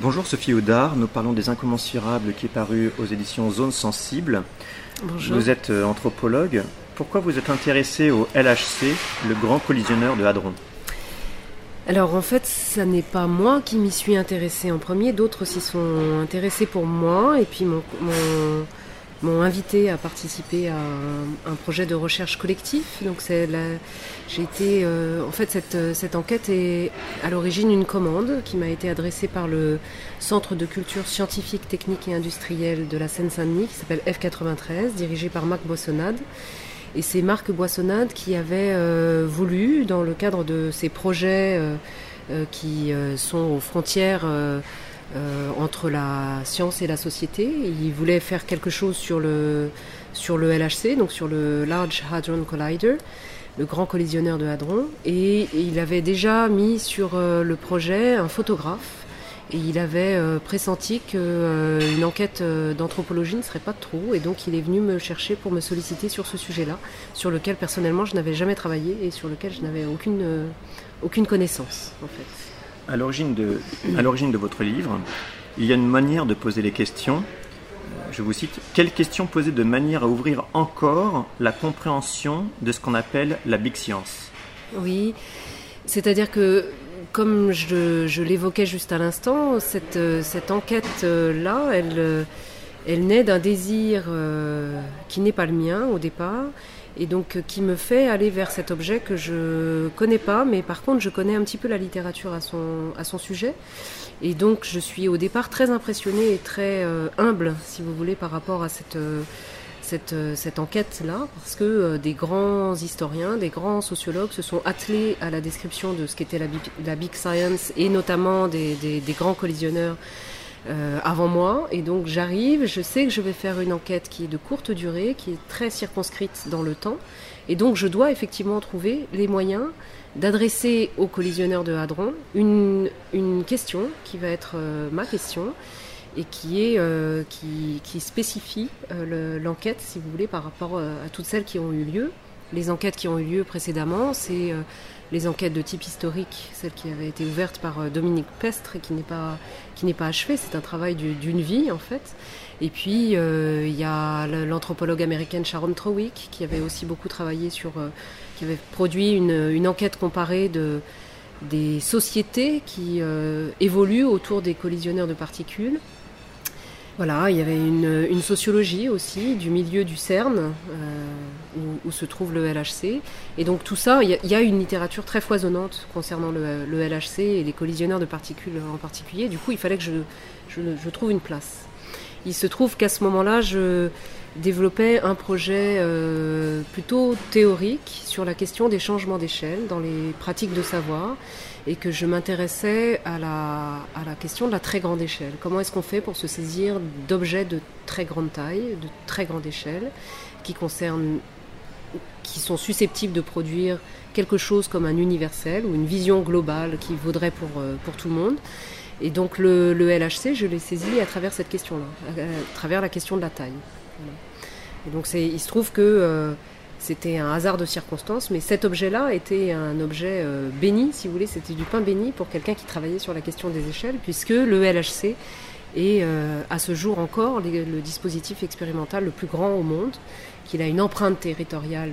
Bonjour Sophie Audard, nous parlons des Incommensurables qui est paru aux éditions Zone Sensible. Bonjour. Vous êtes anthropologue. Pourquoi vous êtes intéressée au LHC, le grand collisionneur de Hadron ? Alors en fait, ça n'est pas moi qui m'y suis intéressée en premier, d'autres s'y sont intéressés pour moi et puis m'ont invité à participer à un projet de recherche collectif. Donc j'ai été en fait cette enquête est à l'origine une commande qui m'a été adressée par le Centre de culture scientifique, technique et industrielle de la Seine-Saint-Denis qui s'appelle F93, dirigé par Marc Boissonnade. Et c'est Marc Boissonnade qui avait voulu, dans le cadre de ces projets qui sont aux frontières entre la science et la société, il voulait faire quelque chose sur le LHC, donc sur le Large Hadron Collider, le grand collisionneur de hadron, et il avait déjà mis sur le projet un photographe. Et il avait pressenti qu'une enquête d'anthropologie ne serait pas de trop. Et donc il est venu me chercher pour me solliciter sur ce sujet-là, sur lequel personnellement je n'avais jamais travaillé et sur lequel je n'avais aucune connaissance en fait. À l'origine de votre livre, il y a une manière de poser les questions. Je vous cite, « Quelles questions poser de manière à ouvrir encore la compréhension de ce qu'on appelle la Big Science ?» Oui, c'est-à-dire que comme je l'évoquais juste à l'instant, cette enquête-là, elle naît d'un désir qui n'est pas le mien au départ, et donc qui me fait aller vers cet objet que je connais pas, mais par contre je connais un petit peu la littérature à son sujet. Et donc je suis au départ très impressionnée et très humble, si vous voulez, par rapport à cette enquête-là, parce que des grands historiens, des grands sociologues se sont attelés à la description de ce qu'était la Big Science et notamment des grands collisionneurs avant moi. Et donc j'arrive, je sais que je vais faire une enquête qui est de courte durée, qui est très circonscrite dans le temps. Et donc je dois effectivement trouver les moyens d'adresser aux collisionneurs de hadron une question qui va être ma question, et qui spécifie l'enquête, si vous voulez, par rapport à toutes celles qui ont eu lieu. Les enquêtes qui ont eu lieu précédemment, c'est les enquêtes de type historique, celle qui avait été ouverte par Dominique Pestre et qui n'est pas achevée. C'est un travail d'une vie, en fait. Et puis, il y a l'anthropologue américaine Sharon Trowick, qui avait aussi beaucoup travaillé qui avait produit une enquête comparée des sociétés qui évoluent autour des collisionneurs de particules. Voilà, il y avait une sociologie aussi du milieu du CERN, où se trouve le LHC. Et donc tout ça, il y a une littérature très foisonnante concernant le LHC et les collisionneurs de particules en particulier. Du coup, il fallait que je trouve une place. Il se trouve qu'à ce moment-là, je développais un projet plutôt théorique sur la question des changements d'échelle dans les pratiques de savoir, et que je m'intéressais à la question de la très grande échelle. Comment est-ce qu'on fait pour se saisir d'objets de très grande taille, de très grande échelle, qui sont susceptibles de produire quelque chose comme un universel ou une vision globale qui vaudrait pour tout le monde. Et donc le LHC, je l'ai saisi à travers cette question-là, à travers la question de la taille. Voilà. Et donc il se trouve que c'était un hasard de circonstance, mais cet objet-là était un objet béni, si vous voulez, c'était du pain béni pour quelqu'un qui travaillait sur la question des échelles, puisque le LHC est à ce jour encore le dispositif expérimental le plus grand au monde, qu'il a une empreinte territoriale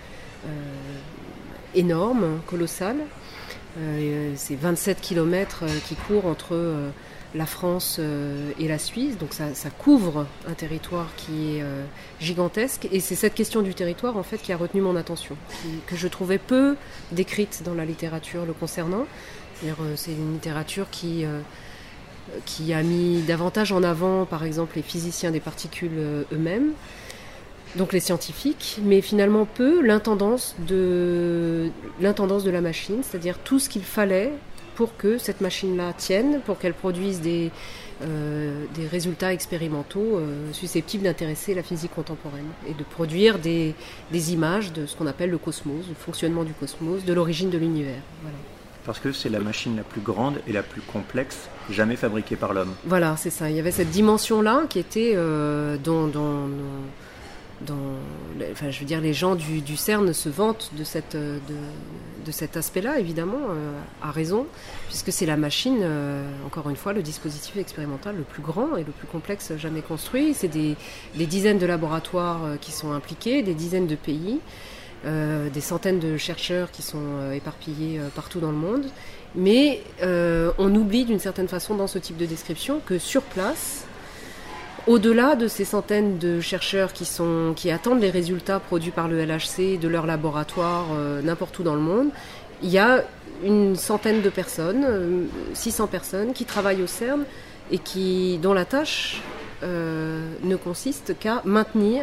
énorme, colossale. C'est 27 km qui courent entre la France et la Suisse, donc ça couvre un territoire qui est gigantesque, et c'est cette question du territoire en fait qui a retenu mon attention, que je trouvais peu décrite dans la littérature le concernant. C'est-à-dire, c'est une littérature qui a mis davantage en avant par exemple les physiciens des particules eux-mêmes, donc les scientifiques, mais finalement peu l'intendance de la machine, c'est-à-dire tout ce qu'il fallait pour que cette machine-là tienne, pour qu'elle produise des résultats expérimentaux susceptibles d'intéresser la physique contemporaine et de produire des images de ce qu'on appelle le cosmos, le fonctionnement du cosmos, de l'origine de l'univers. Voilà. Parce que c'est la machine la plus grande et la plus complexe jamais fabriquée par l'homme. Voilà, c'est ça. Il y avait cette dimension-là qui était les gens du CERN se vantent de cet aspect-là, évidemment, à raison, puisque c'est la machine, encore une fois, le dispositif expérimental le plus grand et le plus complexe jamais construit. C'est des dizaines de laboratoires qui sont impliqués, des dizaines de pays, des centaines de chercheurs qui sont éparpillés partout dans le monde. Mais on oublie d'une certaine façon dans ce type de description que sur place, au-delà de ces centaines de chercheurs qui attendent les résultats produits par le LHC de leur laboratoire n'importe où dans le monde, il y a une centaine de personnes, 600 personnes qui travaillent au CERN et dont la tâche ne consiste qu'à maintenir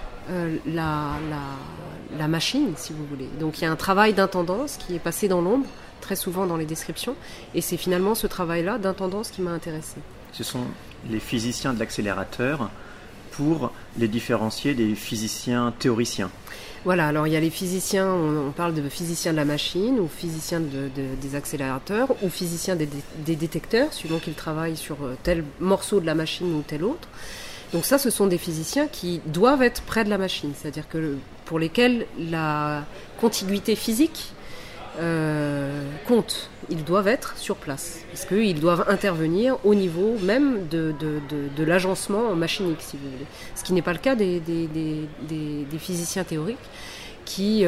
la machine, si vous voulez. Donc il y a un travail d'intendance qui est passé dans l'ombre, très souvent dans les descriptions, et c'est finalement ce travail-là d'intendance qui m'a intéressée. Ce sont les physiciens de l'accélérateur pour les différencier des physiciens théoriciens. Voilà, alors il y a les physiciens, on parle de physiciens de la machine, ou physiciens des accélérateurs, ou physiciens des détecteurs, suivant qu'ils travaillent sur tel morceau de la machine ou tel autre. Donc ça, ce sont des physiciens qui doivent être près de la machine, c'est-à-dire que pour lesquels la contiguïté physique compte. Ils doivent être sur place, parce qu'ils doivent intervenir au niveau même de l'agencement machinique, si vous voulez. Ce qui n'est pas le cas des physiciens théoriques qui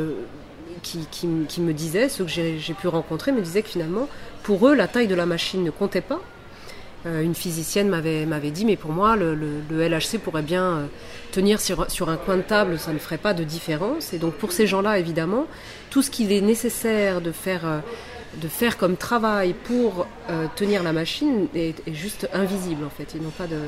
me disaient, ceux que j'ai pu rencontrer, me disaient que finalement, pour eux, la taille de la machine ne comptait pas. Une physicienne m'avait dit, mais pour moi, le LHC pourrait bien tenir sur un coin de table, ça ne ferait pas de différence. Et donc pour ces gens-là, évidemment, tout ce qu'il est nécessaire de faire comme travail pour tenir la machine est juste invisible, en fait.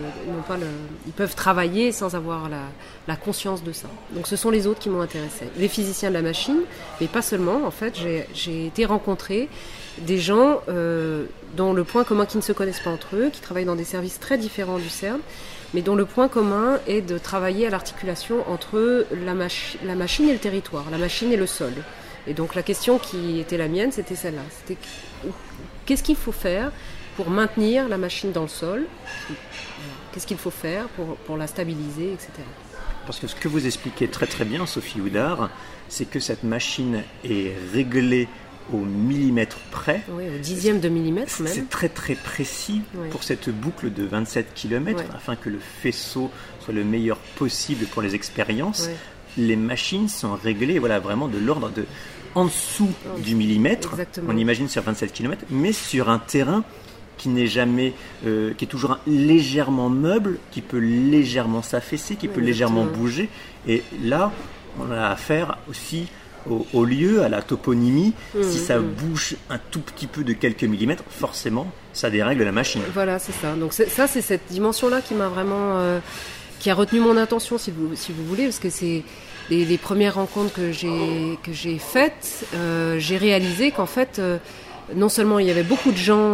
Ils peuvent travailler sans avoir la conscience de ça. Donc ce sont les autres qui m'ont intéressée. Les physiciens de la machine, mais pas seulement. En fait, j'ai été rencontrer des gens dont le point commun, qui ne se connaissent pas entre eux, qui travaillent dans des services très différents du CERN, mais dont le point commun est de travailler à l'articulation entre la machine et le territoire, la machine et le sol. Et donc la question qui était la mienne, c'était celle-là. C'était qu'est-ce qu'il faut faire pour maintenir la machine dans le sol ? Qu'est-ce qu'il faut faire pour la stabiliser, etc. Parce que ce que vous expliquez très très bien, Sophie Houdard, c'est que cette machine est réglée au millimètre près. Oui, au dixième de millimètre même. C'est très très précis pour cette boucle de 27 km, afin que le faisceau soit le meilleur possible pour les expériences. Les machines sont réglées vraiment de l'ordre de en dessous du millimètre. Exactement. On imagine sur 27 km, mais sur un terrain qui n'est jamais, qui est toujours légèrement meuble, qui peut légèrement s'affaisser, qui peut légèrement bouger. Et là, on a affaire aussi au lieu, à la toponymie. Si ça bouge un tout petit peu de quelques millimètres, forcément, ça dérègle la machine. Voilà, c'est ça. Donc c'est cette dimension-là qui m'a vraiment, qui a retenu mon attention, si vous voulez, parce que c'est les premières rencontres que j'ai faites. J'ai réalisé qu'en fait, non seulement il y avait beaucoup de gens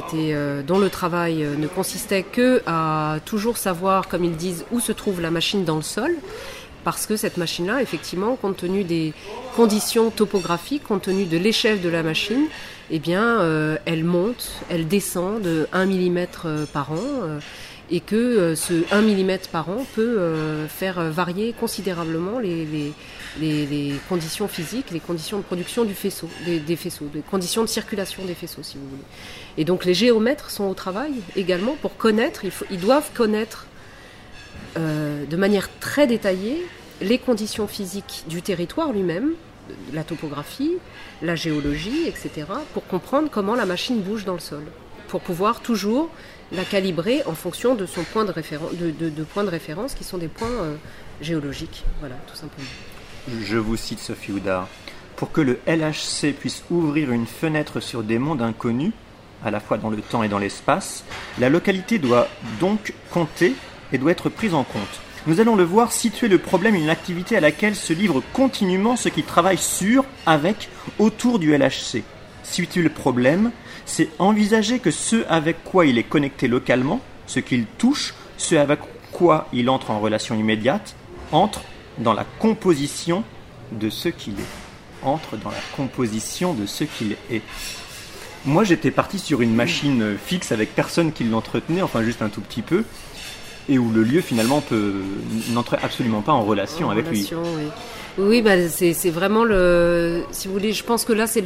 dont le travail ne consistait que à toujours savoir, comme ils disent, où se trouve la machine dans le sol. Parce que cette machine-là, effectivement, compte tenu des conditions topographiques, compte tenu de l'échelle de la machine, eh bien, elle monte, elle descend de 1 mm par an, et que ce 1 mm par an peut faire varier considérablement les conditions physiques, les conditions de production du faisceau, des faisceaux, les conditions de circulation des faisceaux, si vous voulez. Et donc les géomètres sont au travail également pour connaître, ils doivent connaître de manière très détaillée les conditions physiques du territoire lui-même, la topographie, la géologie, etc., pour comprendre comment la machine bouge dans le sol, pour pouvoir toujours la calibrer en fonction de son point de référence, qui sont des points géologiques, voilà, tout simplement. Je vous cite Sophie Houdard. Pour que le LHC puisse ouvrir une fenêtre sur des mondes inconnus, à la fois dans le temps et dans l'espace, la localité doit donc compter et doit être prise en compte. Nous allons le voir, situer le problème une activité à laquelle se livrent continuellement ceux qui travaillent sur, avec, autour du LHC. Situer le problème, c'est envisager que ce avec quoi il est connecté localement, ce qu'il touche, ce avec quoi il entre en relation immédiate, entre dans la composition de ce qu'il est. Entre dans la composition de ce qu'il est. Moi, j'étais parti sur une machine fixe avec personne qui l'entretenait, enfin juste un tout petit peu. et où le lieu finalement n'entre absolument pas en relation avec lui. Oui, oui, c'est vraiment si vous voulez, je pense que là c'est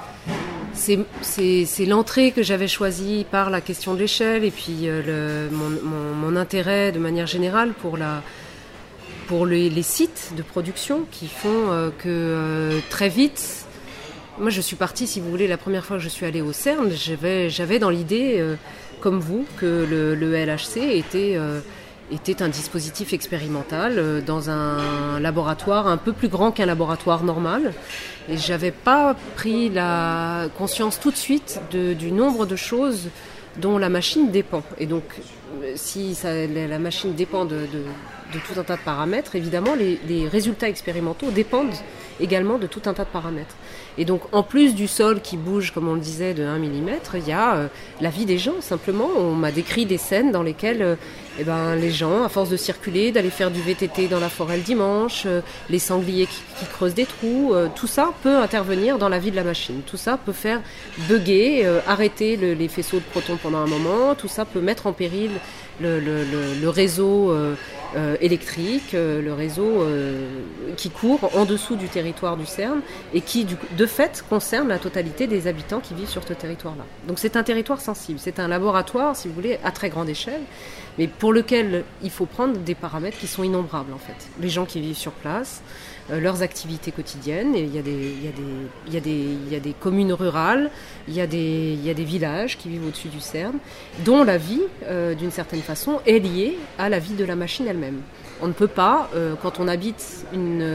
l'entrée que j'avais choisie par la question de l'échelle et puis mon intérêt de manière générale pour les sites de production qui font que très vite. Moi, je suis partie, si vous voulez, la première fois que je suis allée au CERN, j'avais dans l'idée, comme vous, que le LHC était un dispositif expérimental dans un laboratoire un peu plus grand qu'un laboratoire normal. Et j'avais pas pris la conscience tout de suite du nombre de choses dont la machine dépend. Et donc, si la machine dépend de tout un tas de paramètres, évidemment, les résultats expérimentaux dépendent également de tout un tas de paramètres. Et donc, en plus du sol qui bouge, comme on le disait, de 1 mm, il y a la vie des gens, simplement. On m'a décrit des scènes dans lesquelles les gens, à force de circuler, d'aller faire du VTT dans la forêt le dimanche, les sangliers qui creusent des trous, tout ça peut intervenir dans la vie de la machine. Tout ça peut faire bugger, arrêter les faisceaux de protons pendant un moment. Tout ça peut mettre en péril le réseau électrique, le réseau qui court en dessous du territoire du CERN et qui, de fait, concerne la totalité des habitants qui vivent sur ce territoire-là. Donc c'est un territoire sensible, c'est un laboratoire, si vous voulez, à très grande échelle, mais pour lequel il faut prendre des paramètres qui sont innombrables, en fait. Les gens qui vivent sur place, leurs activités quotidiennes, et il y a des communes rurales, il y a des villages qui vivent au-dessus du CERN, dont la vie, d'une certaine façon, est liée à la vie de la machine elle-même. On ne peut pas, quand on habite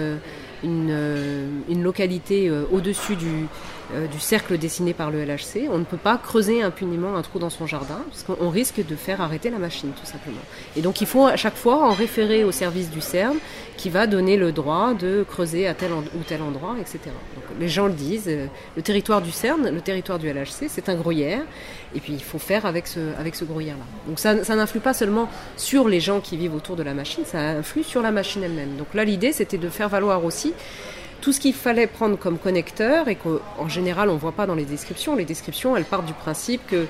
une localité au-dessus du cercle dessiné par le LHC, on ne peut pas creuser impunément un trou dans son jardin, parce qu'on risque de faire arrêter la machine, tout simplement. Et donc il faut à chaque fois en référer au service du CERN, qui va donner le droit de creuser à tel ou tel endroit, etc. Donc les gens le disent, le territoire du CERN, le territoire du LHC, c'est un gruyère, et puis il faut faire avec ce gruyère-là. Donc ça n'influe pas seulement sur les gens qui vivent autour de la machine, ça influe sur la machine elle-même. Donc là, l'idée, c'était de faire valoir aussi tout ce qu'il fallait prendre comme connecteur et qu'en général, on ne voit pas dans les descriptions. Les descriptions, elles partent du principe que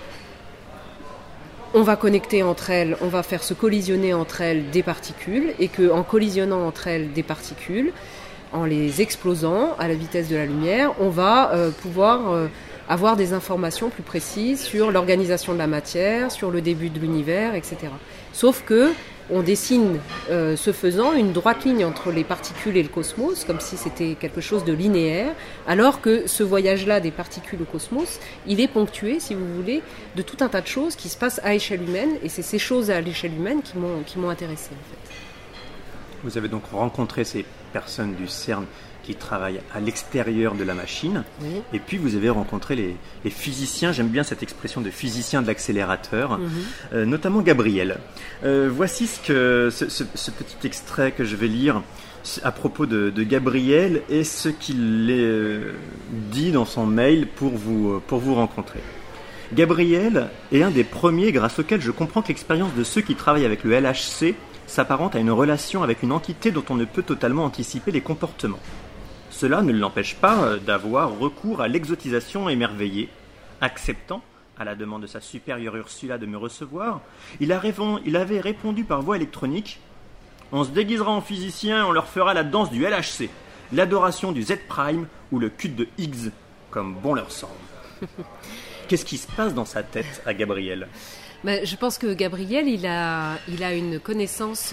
on va connecter entre elles, on va faire se collisionner entre elles des particules et qu'en collisionnant entre elles des particules, en les explosant à la vitesse de la lumière, on va pouvoir avoir des informations plus précises sur l'organisation de la matière, sur le début de l'univers, etc. Sauf que on dessine, ce faisant, une droite ligne entre les particules et le cosmos, comme si c'était quelque chose de linéaire, alors que ce voyage-là des particules au cosmos, il est ponctué, si vous voulez, de tout un tas de choses qui se passent à échelle humaine, et c'est ces choses à l'échelle humaine qui m'ont intéressée, en fait. Vous avez donc rencontré ces personnes du CERN qui travaillent à l'extérieur de la machine, oui. Et puis vous avez rencontré les physiciens, j'aime bien cette expression de physicien de l'accélérateur, notamment Gabriel. Voici ce petit extrait que je vais lire à propos de Gabriel et ce qu'il dit dans son mail pour vous rencontrer. Gabriel est un des premiers grâce auquel je comprends que l'expérience de ceux qui travaillent avec le LHC s'apparente à une relation avec une entité dont on ne peut totalement anticiper les comportements. Cela ne l'empêche pas d'avoir recours à l'exotisation émerveillée. Acceptant, à la demande de sa supérieure Ursula de me recevoir, il avait répondu par voie électronique « On se déguisera en physicien, on leur fera la danse du LHC, l'adoration du Z-prime ou le culte de Higgs, comme bon leur semble. » Qu'est-ce qui se passe dans sa tête à Gabriel ? Je pense que Gabriel, il a une connaissance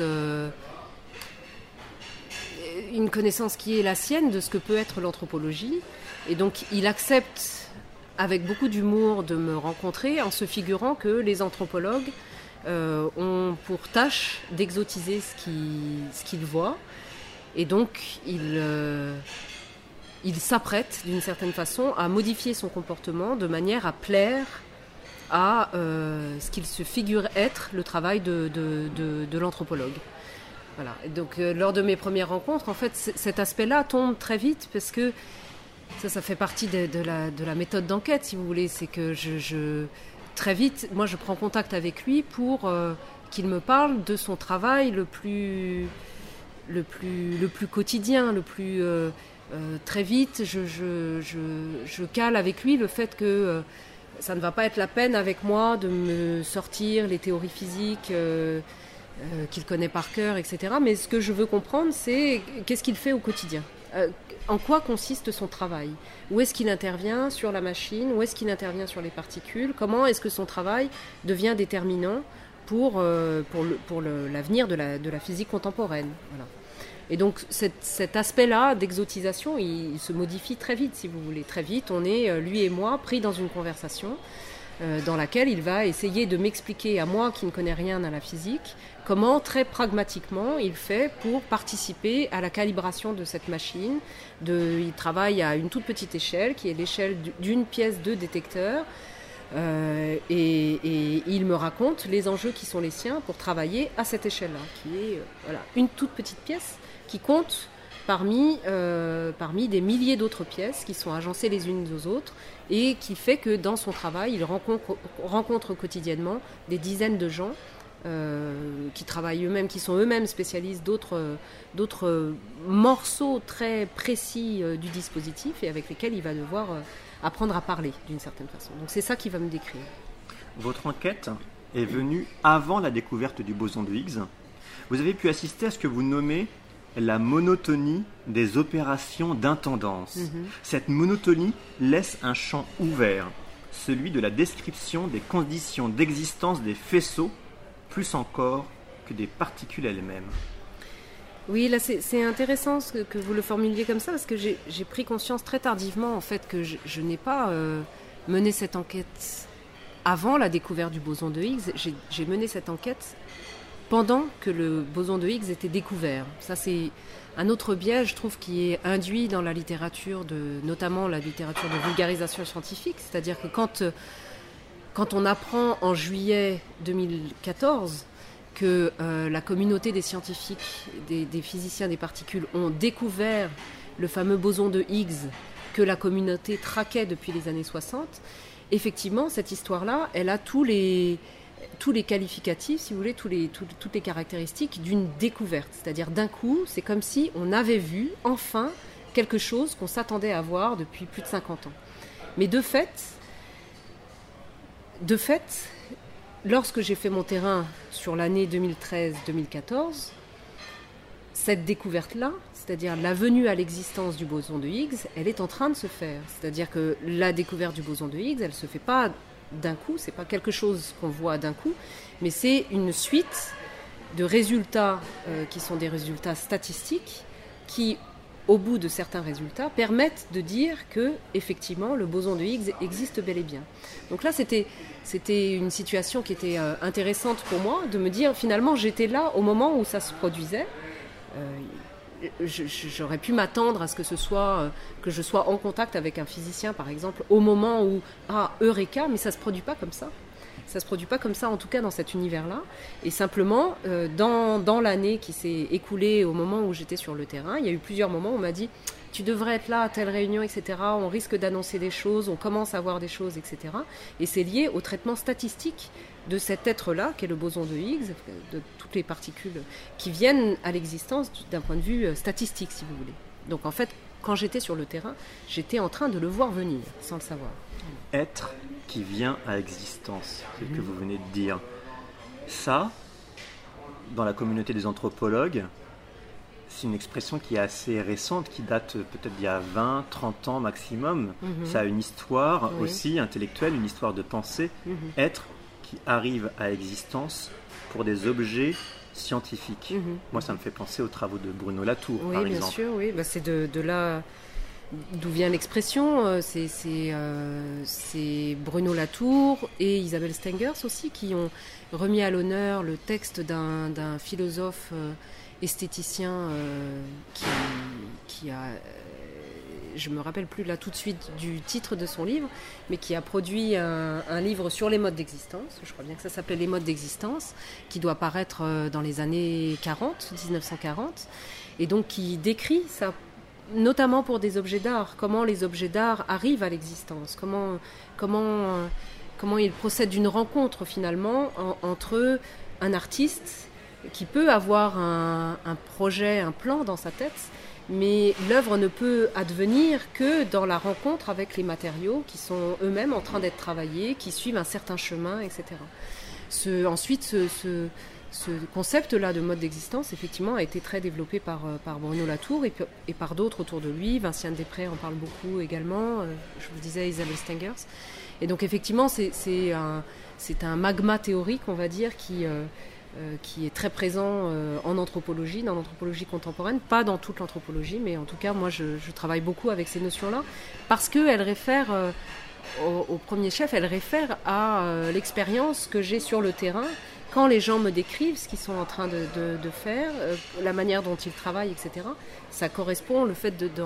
qui est la sienne de ce que peut être l'anthropologie. Et donc, il accepte avec beaucoup d'humour de me rencontrer en se figurant que les anthropologues ont pour tâche d'exotiser ce qu'ils voient. Et donc, il s'apprête, d'une certaine façon, à modifier son comportement de manière à plaire à ce qu'il se figure être le travail de l'anthropologue. Voilà. Donc, lors de mes premières rencontres, en fait, cet aspect-là tombe très vite parce que ça fait partie de la méthode d'enquête, si vous voulez. C'est que très vite, moi, je prends contact avec lui pour qu'il me parle de son travail le plus quotidien, très vite. Je cale avec lui le fait que ça ne va pas être la peine avec moi de me sortir les théories physiques qu'il connaît par cœur, etc. Mais ce que je veux comprendre, c'est qu'est-ce qu'il fait au quotidien. En quoi consiste son travail? Où est-ce qu'il intervient sur la machine? Où est-ce qu'il intervient sur les particules? Comment est-ce que son travail devient déterminant pour l'avenir de la physique contemporaine? Voilà. Et donc cet aspect-là d'exotisation, il se modifie très vite, si vous voulez. Très vite, on est, lui et moi, pris dans une conversation dans laquelle il va essayer de m'expliquer, à moi qui ne connais rien à la physique, comment très pragmatiquement il fait pour participer à la calibration de cette machine. Il travaille à une toute petite échelle, qui est l'échelle d'une pièce de détecteur, et il me raconte les enjeux qui sont les siens pour travailler à cette échelle-là, qui est une toute petite pièce qui compte parmi des milliers d'autres pièces qui sont agencées les unes aux autres, et qui fait que dans son travail, il rencontre quotidiennement des dizaines de gens qui travaillent eux-mêmes, qui sont eux-mêmes spécialistes d'autres morceaux très précis du dispositif, et avec lesquels il va devoir apprendre à parler d'une certaine façon. Donc c'est ça qu'il va me décrire. Votre enquête est venue avant la découverte du boson de Higgs. Vous avez pu assister à ce que vous nommez la monotonie des opérations d'intendance. Cette monotonie laisse un champ ouvert, celui de la description des conditions d'existence des faisceaux, plus encore que des particules elles-mêmes. Oui, là c'est intéressant que vous le formuliez comme ça, parce que j'ai pris conscience très tardivement en fait que je n'ai pas mené cette enquête avant la découverte du boson de Higgs. J'ai mené cette enquête pendant que le boson de Higgs était découvert. Ça, c'est un autre biais, je trouve, qui est induit dans la littérature, notamment la littérature de vulgarisation scientifique. C'est-à-dire que quand on apprend en juillet 2014 que la communauté des scientifiques, des physiciens des particules ont découvert le fameux boson de Higgs que la communauté traquait depuis les années 60, effectivement, cette histoire-là, elle a tous les qualificatifs, si vous voulez, toutes les caractéristiques d'une découverte. C'est-à-dire, d'un coup, c'est comme si on avait vu, enfin, quelque chose qu'on s'attendait à voir depuis plus de 50 ans. Mais de fait, lorsque j'ai fait mon terrain sur l'année 2013-2014, cette découverte-là, c'est-à-dire la venue à l'existence du boson de Higgs, elle est en train de se faire. C'est-à-dire que la découverte du boson de Higgs, elle ne se fait pas d'un coup, c'est pas quelque chose qu'on voit d'un coup, mais c'est une suite de résultats qui sont des résultats statistiques qui, au bout de certains résultats, permettent de dire que effectivement le boson de Higgs existe bel et bien. Donc là, c'était une situation qui était intéressante pour moi, de me dire finalement j'étais là au moment où ça se produisait. J'aurais pu m'attendre à ce que que je sois en contact avec un physicien, par exemple, au moment où Eureka, mais ça se produit pas comme ça. Ça se produit pas comme ça, en tout cas dans cet univers-là. Et simplement, dans l'année qui s'est écoulée au moment où j'étais sur le terrain, il y a eu plusieurs moments où on m'a dit « Tu devrais être là à telle réunion, etc. On risque d'annoncer des choses, on commence à voir des choses, etc. » Et c'est lié au traitement statistique de cet être-là, qui est le boson de Higgs, de toutes les particules qui viennent à l'existence d'un point de vue statistique, si vous voulez. Donc en fait, quand j'étais sur le terrain, j'étais en train de le voir venir, sans le savoir. Être qui vient à existence, c'est ce que vous venez de dire. Ça, dans la communauté des anthropologues, c'est une expression qui est assez récente, qui date peut-être d'il y a 20, 30 ans maximum. Ça a une histoire aussi intellectuelle, une histoire de pensée. Être qui arrive à existence pour des objets scientifiques. Moi, ça me fait penser aux travaux de Bruno Latour, par exemple. Oui, bien sûr, oui. C'est de là d'où vient l'expression. C'est Bruno Latour et Isabelle Stengers aussi qui ont remis à l'honneur le texte d'un philosophe esthéticien qui a... je me rappelle plus là tout de suite du titre de son livre, mais qui a produit un livre sur les modes d'existence, je crois bien que ça s'appelait Les modes d'existence, qui doit paraître dans les années 1940, et donc qui décrit ça, notamment pour des objets d'art, comment les objets d'art arrivent à l'existence, comment ils procèdent d'une rencontre finalement entre un artiste qui peut avoir un projet, un plan dans sa tête, mais l'œuvre ne peut advenir que dans la rencontre avec les matériaux qui sont eux-mêmes en train d'être travaillés, qui suivent un certain chemin, etc. Ensuite, ce concept-là de mode d'existence, effectivement, a été très développé par Bruno Latour et par d'autres autour de lui. Vinciane Després en parle beaucoup également. Je vous disais Isabelle Stengers. Et donc, effectivement, c'est un magma théorique, on va dire, qui est très présent en anthropologie, dans l'anthropologie contemporaine, pas dans toute l'anthropologie, mais en tout cas, moi, je travaille beaucoup avec ces notions-là, parce qu'elles réfèrent, au premier chef, elles réfèrent à l'expérience que j'ai sur le terrain, quand les gens me décrivent ce qu'ils sont en train de faire, la manière dont ils travaillent, etc. Ça correspond, le fait de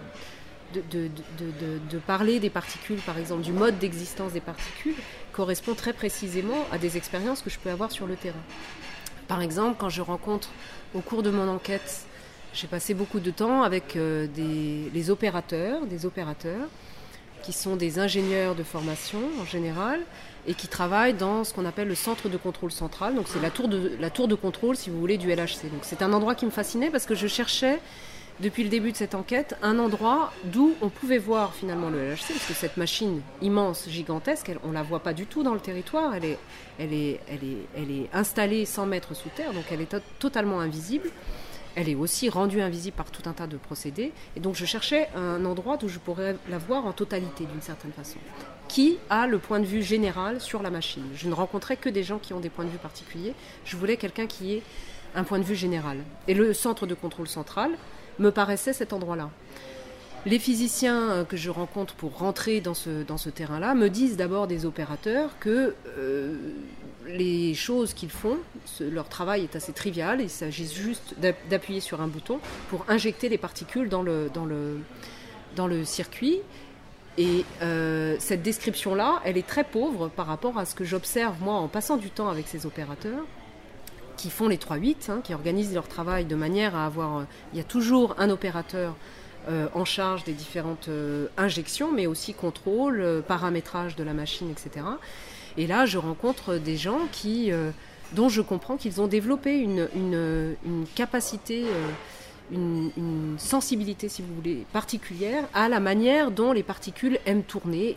parler des particules, par exemple, du mode d'existence des particules, correspond très précisément à des expériences que je peux avoir sur le terrain. Par exemple, quand je rencontre, au cours de mon enquête, j'ai passé beaucoup de temps avec des opérateurs, qui sont des ingénieurs de formation en général, et qui travaillent dans ce qu'on appelle le centre de contrôle central. Donc c'est la tour de contrôle, si vous voulez, du LHC. Donc c'est un endroit qui me fascinait parce que je cherchais, depuis le début de cette enquête, un endroit d'où on pouvait voir finalement le LHC, parce que cette machine immense, gigantesque, on ne la voit pas du tout dans le territoire, elle est installée 100 mètres sous terre, donc elle est totalement invisible. Elle est aussi rendue invisible par tout un tas de procédés. Et donc je cherchais un endroit où je pourrais la voir en totalité, d'une certaine façon. Qui a le point de vue général sur la machine ? Je ne rencontrais que des gens qui ont des points de vue particuliers. Je voulais quelqu'un qui ait un point de vue général. Et le centre de contrôle central me paraissait cet endroit-là. Les physiciens que je rencontre pour rentrer dans ce terrain-là me disent d'abord, des opérateurs, que les choses qu'ils font, leur travail est assez trivial, il s'agit juste d'appuyer sur un bouton pour injecter les particules dans le circuit. Et cette description-là, elle est très pauvre par rapport à ce que j'observe, moi, en passant du temps avec ces opérateurs, qui font les 3-8, qui organisent leur travail de manière à avoir... il y a toujours un opérateur en charge des différentes injections, mais aussi contrôle, paramétrage de la machine, etc. Et là, je rencontre des gens dont je comprends qu'ils ont développé une capacité, une sensibilité, si vous voulez, particulière à la manière dont les particules aiment tourner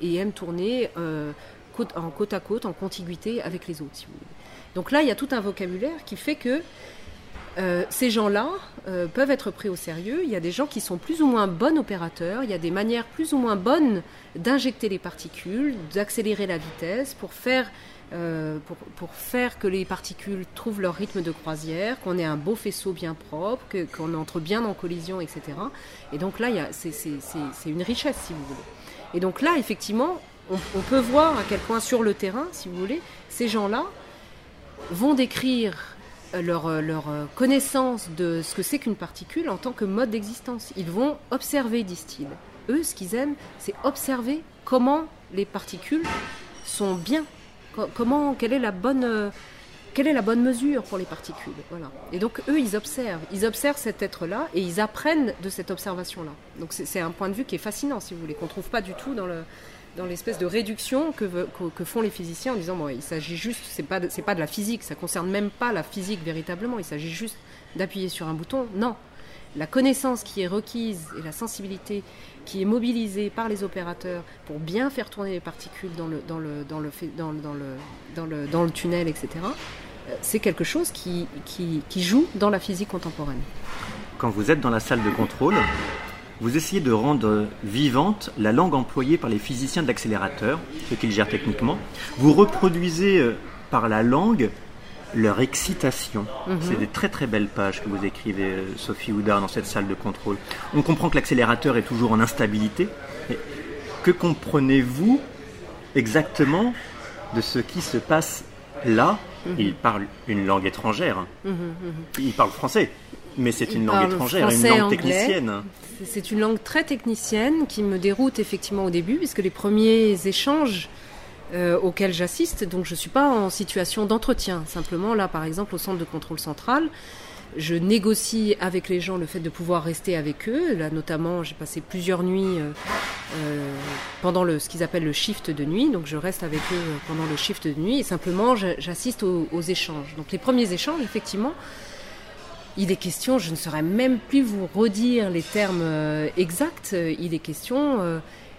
en côte à côte, en contiguïté avec les autres, si vous voulez. Donc là, il y a tout un vocabulaire qui fait que ces gens-là peuvent être pris au sérieux. Il y a des gens qui sont plus ou moins bons opérateurs, il y a des manières plus ou moins bonnes d'injecter les particules, d'accélérer la vitesse pour faire que les particules trouvent leur rythme de croisière, qu'on ait un beau faisceau bien propre, qu'on entre bien en collision, etc. Et donc là, c'est une richesse, si vous voulez. Et donc là, effectivement, on peut voir à quel point sur le terrain, si vous voulez, ces gens-là vont décrire leur connaissance de ce que c'est qu'une particule en tant que mode d'existence. Ils vont observer, disent-ils. Eux, ce qu'ils aiment, c'est observer comment les particules sont bien, quelle est la bonne mesure pour les particules. Voilà. Et donc, eux, ils observent cet être-là et ils apprennent de cette observation-là. Donc, c'est un point de vue qui est fascinant, si vous voulez, qu'on ne trouve pas du tout dans l'espèce de réduction que font les physiciens en disant bon, il s'agit juste, c'est pas de la physique, ça concerne même pas la physique véritablement, il s'agit juste d'appuyer sur un bouton. Non, la connaissance qui est requise et la sensibilité qui est mobilisée par les opérateurs pour bien faire tourner les particules dans le tunnel, etc. C'est quelque chose qui joue dans la physique contemporaine. Quand vous êtes dans la salle de contrôle, vous essayez de rendre vivante la langue employée par les physiciens de l'accélérateur, ce qu'ils gèrent techniquement. Vous reproduisez par la langue leur excitation. C'est des très très belles pages que vous écrivez, Sophie Houdard, dans cette salle de contrôle. On comprend que l'accélérateur est toujours en instabilité. Mais que comprenez-vous exactement de ce qui se passe là ? Il parle une langue étrangère. Il parle français. Mais c'est une langue étrangère, une langue technicienne. C'est une langue très technicienne qui me déroute effectivement au début, puisque les premiers échanges auxquels j'assiste, donc je ne suis pas en situation d'entretien. Simplement, là, par exemple, au centre de contrôle central, je négocie avec les gens le fait de pouvoir rester avec eux. Là, notamment, j'ai passé plusieurs nuits pendant ce qu'ils appellent le shift de nuit. Donc, je reste avec eux pendant le shift de nuit et simplement, j'assiste aux échanges. Donc, les premiers échanges, effectivement, il est question, je ne saurais même plus vous redire les termes exacts, il est question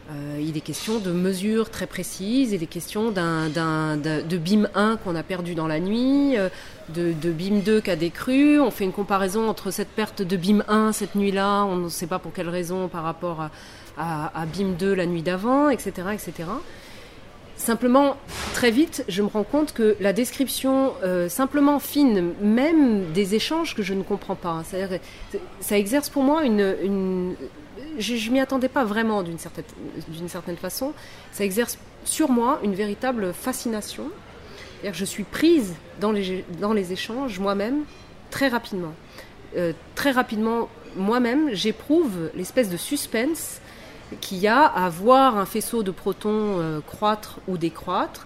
Il est question de mesures très précises, il est question de BIM 1 qu'on a perdu dans la nuit, de BIM 2 qui a décru. On fait une comparaison entre cette perte de BIM 1 cette nuit-là, on ne sait pas pour quelle raison, par rapport à BIM 2 la nuit d'avant, etc., etc. Simplement, très vite, je me rends compte que la description simplement fine, même des échanges que je ne comprends pas, c'est-à-dire, ça exerce pour moi je m'y attendais pas vraiment d'une certaine façon. Ça exerce sur moi une véritable fascination. C'est-à-dire que je suis prise dans les échanges moi-même très rapidement. Très rapidement, moi-même, j'éprouve l'espèce de suspense qu'il y a à voir un faisceau de protons croître ou décroître.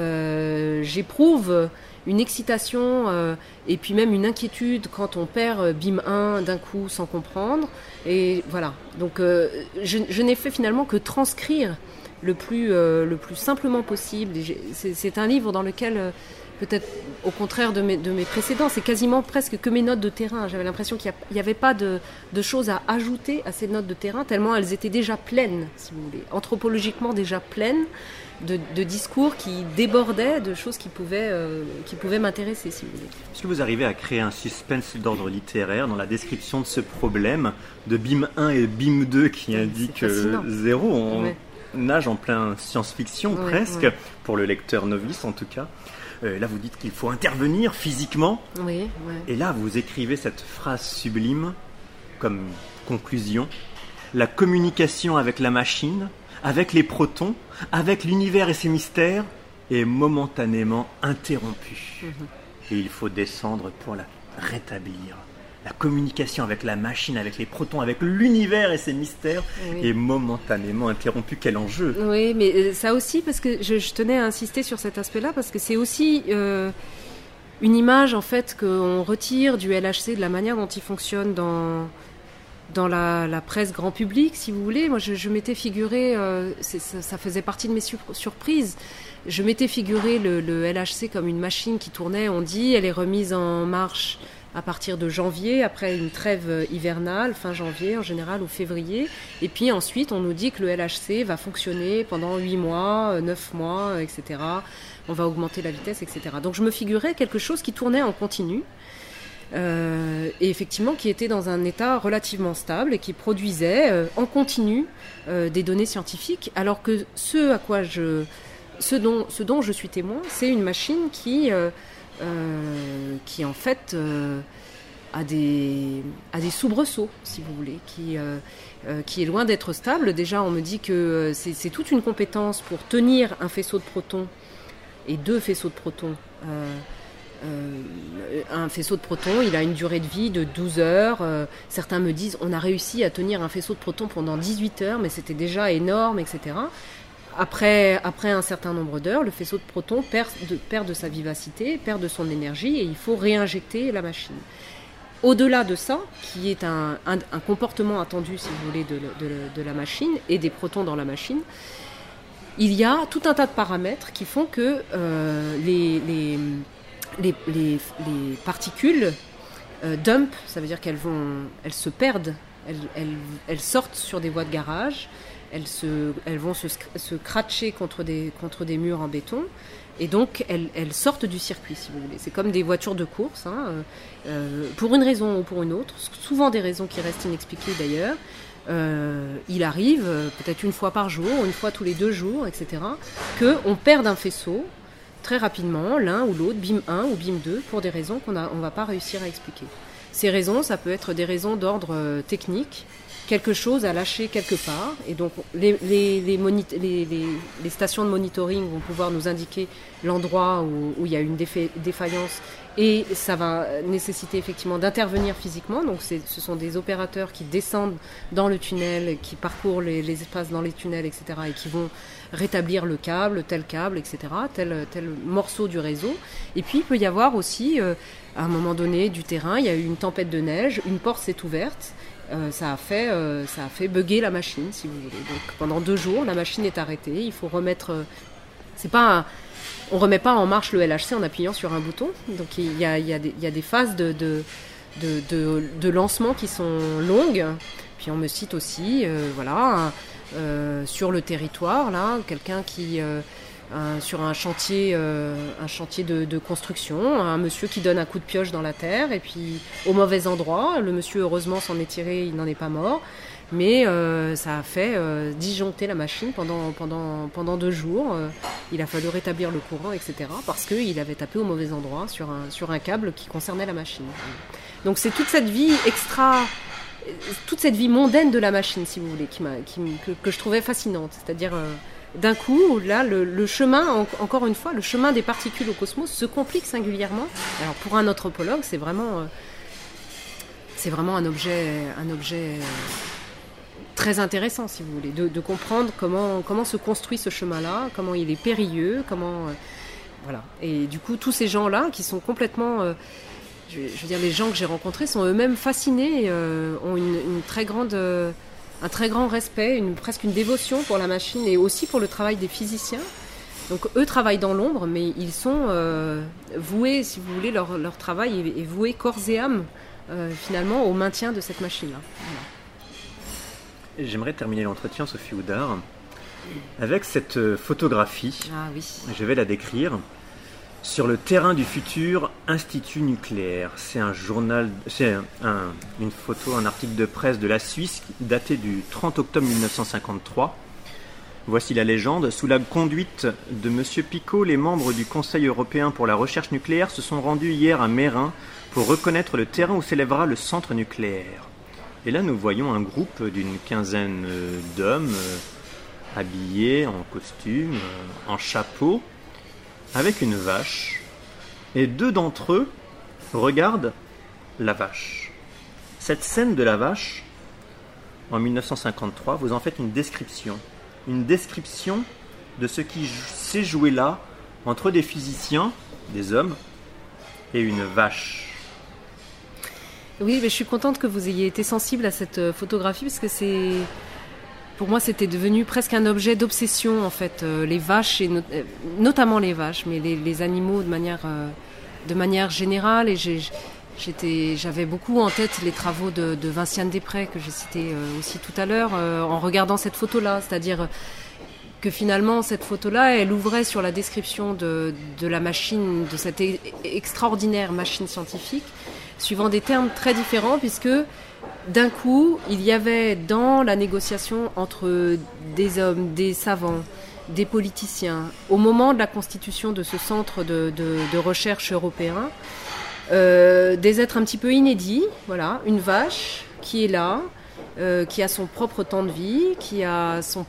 J'éprouve une excitation et puis même une inquiétude quand on perd BIM 1 d'un coup sans comprendre. Et voilà. Donc je n'ai fait finalement que transcrire le plus simplement possible. C'est un livre dans lequel, peut-être au contraire de mes précédents, c'est quasiment presque que mes notes de terrain. J'avais l'impression qu'il n'y avait pas de choses à ajouter à ces notes de terrain, tellement elles étaient déjà pleines, si vous voulez, anthropologiquement déjà pleines de discours qui débordaient de choses qui pouvaient m'intéresser, si vous voulez. Est-ce que vous arrivez à créer un suspense d'ordre littéraire dans la description de ce problème de BIM 1 et BIM 2 qui indiquent 0 On nage en plein science-fiction presque, pour le lecteur novice en tout cas. Là, vous dites qu'il faut intervenir physiquement. Oui. Et là, vous écrivez cette phrase sublime comme conclusion. La communication avec la machine, avec les protons, avec l'univers et ses mystères, est momentanément interrompue. Et il faut descendre pour la rétablir. La communication avec la machine, avec les protons, avec l'univers et ses mystères est momentanément interrompue. Quel enjeu! Oui, mais ça aussi, parce que je tenais à insister sur cet aspect-là, parce que c'est aussi une image en fait qu'on retire du LHC, de la manière dont il fonctionne dans la presse grand public, si vous voulez. Moi, je m'étais figuré, ça faisait partie de mes surprises, je m'étais figuré le LHC comme une machine qui tournait, on dit, elle est remise en marche à partir de janvier, après une trêve hivernale, fin janvier en général, ou février. Et puis ensuite, on nous dit que le LHC va fonctionner pendant 8 mois, 9 mois, etc. On va augmenter la vitesse, etc. Donc je me figurais quelque chose qui tournait en continu, et effectivement qui était dans un état relativement stable et qui produisait en continu des données scientifiques, alors que ce dont je suis témoin, c'est une machine qui en fait a des soubresauts, si vous voulez, qui est loin d'être stable. Déjà, on me dit que c'est toute une compétence pour tenir un faisceau de protons et 2 faisceaux de protons. Un faisceau de protons, il a une durée de vie de 12 heures. Certains me disent on a réussi à tenir un faisceau de protons pendant 18 heures, mais c'était déjà énorme, etc. Après un certain nombre d'heures, le faisceau de protons perd de sa vivacité, perd de son énergie, et il faut réinjecter la machine. Au-delà de ça, qui est un comportement attendu, si vous voulez, de la machine et des protons dans la machine, il y a tout un tas de paramètres qui font que les particules dump, ça veut dire qu'elles se perdent, elles sortent sur des voies de garage, elles vont se cratcher contre des murs en béton, et donc elles sortent du circuit, si vous voulez. C'est comme des voitures de course, pour une raison ou pour une autre, souvent des raisons qui restent inexpliquées d'ailleurs. Il arrive, peut-être une fois par jour, une fois tous les 2 jours, etc., qu'on perde un faisceau très rapidement, l'un ou l'autre, BIM 1 ou BIM 2, pour des raisons qu'on ne va pas réussir à expliquer. Ces raisons, ça peut être des raisons d'ordre technique, quelque chose à lâcher quelque part, et donc les stations de monitoring vont pouvoir nous indiquer l'endroit où il y a une défaillance, et ça va nécessiter effectivement d'intervenir physiquement. Donc ce sont des opérateurs qui descendent dans le tunnel, qui parcourent les espaces dans les tunnels, etc., et qui vont rétablir le câble, etc., tel morceau du réseau. Et puis il peut y avoir aussi, à un moment donné du terrain, il y a eu une tempête de neige, une porte s'est ouverte, ça a fait bugger la machine, si vous voulez. Donc pendant 2 jours, la machine est arrêtée. Il faut remettre. On remet pas en marche le LHC en appuyant sur un bouton. Donc il y a des phases de lancement qui sont longues. Puis on me cite aussi, sur le territoire, là, quelqu'un qui sur un chantier de construction, un monsieur qui donne un coup de pioche dans la terre et puis au mauvais endroit. Le monsieur heureusement s'en est tiré, il n'en est pas mort, mais ça a fait disjoncter la machine pendant 2 jours. Il a fallu rétablir le courant, etc. parce qu'il avait tapé au mauvais endroit sur un câble qui concernait la machine. Donc c'est toute cette vie mondaine de la machine, si vous voulez, que je trouvais fascinante. C'est-à-dire, d'un coup, là, le chemin, encore une fois, le chemin des particules au cosmos se complique singulièrement. Alors, pour un anthropologue, c'est vraiment un objet très intéressant, si vous voulez, de comprendre comment se construit ce chemin-là, comment il est périlleux, voilà. Et du coup, tous ces gens-là qui sont complètement... je veux dire, les gens que j'ai rencontrés sont eux-mêmes fascinés, ont un très grand respect, presque une dévotion pour la machine et aussi pour le travail des physiciens. Donc eux travaillent dans l'ombre, mais ils sont voués, si vous voulez, leur travail est voué corps et âme, finalement, au maintien de cette machine-là. Voilà. J'aimerais terminer l'entretien, Sophie Houdard, avec cette photographie. Ah oui. Je vais la décrire. Sur le terrain du futur, Institut nucléaire. C'est un journal, une photo, un article de presse de la Suisse daté du 30 octobre 1953. Voici la légende. Sous la conduite de M. Picot, les membres du Conseil européen pour la recherche nucléaire se sont rendus hier à Mérin pour reconnaître le terrain où s'élèvera le centre nucléaire. Et là, nous voyons un groupe d'une quinzaine d'hommes habillés en costume, en chapeau, avec une vache, et 2 d'entre eux regardent la vache. Cette scène de la vache, en 1953, vous en faites une description de ce qui s'est joué là, entre des physiciens, des hommes, et une vache. Oui, mais je suis contente que vous ayez été sensible à cette photographie, parce que pour moi, c'était devenu presque un objet d'obsession, en fait. Les vaches, et notamment les vaches, mais les animaux de manière générale. Et j'avais beaucoup en tête les travaux de Vinciane Després, que j'ai cité aussi tout à l'heure, en regardant cette photo-là. C'est-à-dire que finalement, cette photo-là, elle ouvrait sur la description de la machine, de cette extraordinaire machine scientifique, suivant des termes très différents, puisque d'un coup, il y avait dans la négociation entre des hommes, des savants, des politiciens, au moment de la constitution de ce centre de recherche européen, des êtres un petit peu inédits, voilà, une vache qui est là, qui a son propre temps de vie, qui a sa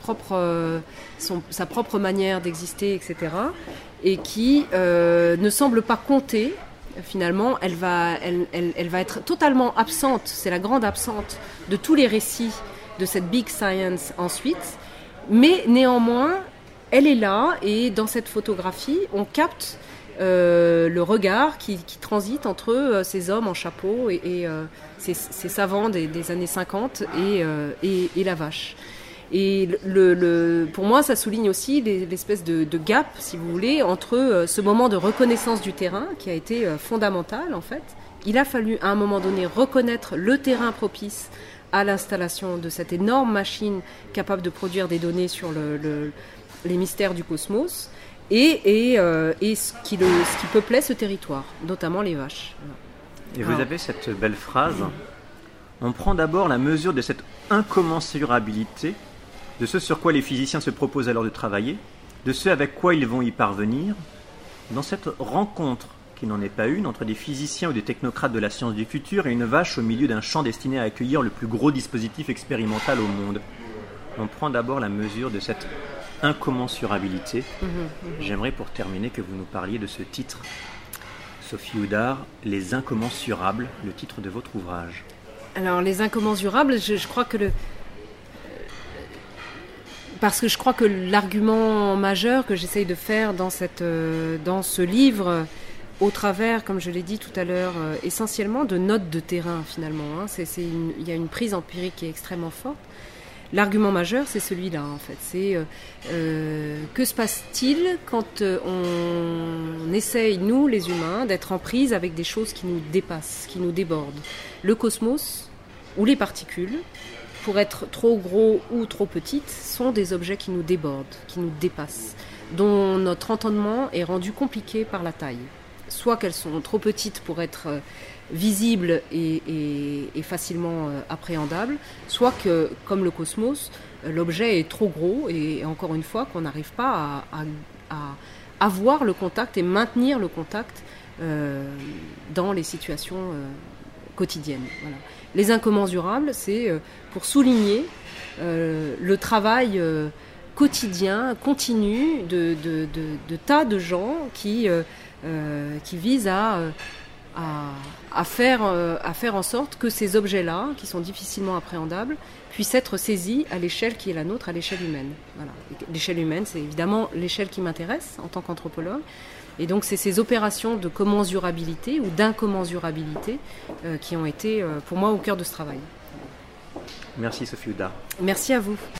propre manière d'exister, etc., et qui ne semble pas compter. Finalement, elle va être totalement absente, c'est la grande absente de tous les récits de cette big science ensuite, mais néanmoins, elle est là, et dans cette photographie, on capte le regard qui transite entre ces hommes en chapeau et ces savants des années 50 et la vache. Et pour moi, ça souligne aussi l'espèce de gap, si vous voulez, entre ce moment de reconnaissance du terrain, qui a été fondamental, en fait. Il a fallu, à un moment donné, reconnaître le terrain propice à l'installation de cette énorme machine capable de produire des données sur les mystères du cosmos et ce qui peuplait ce territoire, notamment les vaches. Et vous avez cette belle phrase. On prend d'abord la mesure de cette incommensurabilité, de ce sur quoi les physiciens se proposent alors de travailler, de ce avec quoi ils vont y parvenir. Dans cette rencontre, qui n'en est pas une, entre des physiciens ou des technocrates de la science du futur et une vache au milieu d'un champ destiné à accueillir le plus gros dispositif expérimental au monde. On prend d'abord la mesure de cette incommensurabilité. J'aimerais pour terminer que vous nous parliez de ce titre. Sophie Houdard, Les incommensurables, le titre de votre ouvrage. Alors, les incommensurables, je crois que parce que je crois que l'argument majeur que j'essaye de faire dans ce livre, au travers, comme je l'ai dit tout à l'heure, essentiellement de notes de terrain finalement, il y a une prise empirique qui est extrêmement forte. L'argument majeur, c'est celui-là en fait. C'est que se passe-t-il quand on essaye, nous les humains, d'être en prise avec des choses qui nous dépassent, qui nous débordent. Le cosmos ou les particules, pour être trop gros ou trop petites, sont des objets qui nous débordent, qui nous dépassent, dont notre entendement est rendu compliqué par la taille. Soit qu'elles sont trop petites pour être visibles et facilement appréhendables, soit que, comme le cosmos, l'objet est trop gros et encore une fois qu'on n'arrive pas à avoir le contact et maintenir le contact dans les situations quotidiennes. Voilà. Les incommensurables, c'est pour souligner le travail quotidien, continu de tas de gens qui visent à faire en sorte que ces objets-là, qui sont difficilement appréhendables, puissent être saisis à l'échelle qui est la nôtre, à l'échelle humaine. Voilà. L'échelle humaine, c'est évidemment l'échelle qui m'intéresse en tant qu'anthropologue. Et donc, c'est ces opérations de commensurabilité ou d'incommensurabilité qui ont été, pour moi, au cœur de ce travail. Merci Sophie Houdard. Merci à vous.